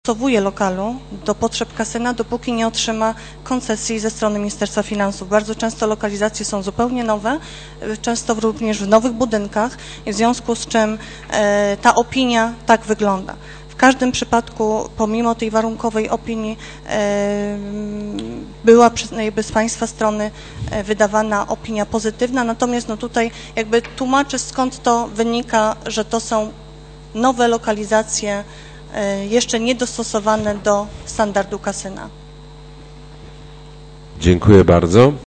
dostosowuje lokalu do potrzeb kasyna, dopóki nie otrzyma koncesji ze strony Ministerstwa Finansów. Bardzo często lokalizacje są zupełnie nowe, często również w nowych budynkach, w związku z czym ta opinia tak wygląda. W każdym przypadku, pomimo tej warunkowej opinii, była jakby z Państwa strony wydawana opinia pozytywna, natomiast no tutaj jakby tłumaczę, skąd to wynika, że to są nowe lokalizacje, jeszcze niedostosowane do standardu kasyna. Dziękuję bardzo.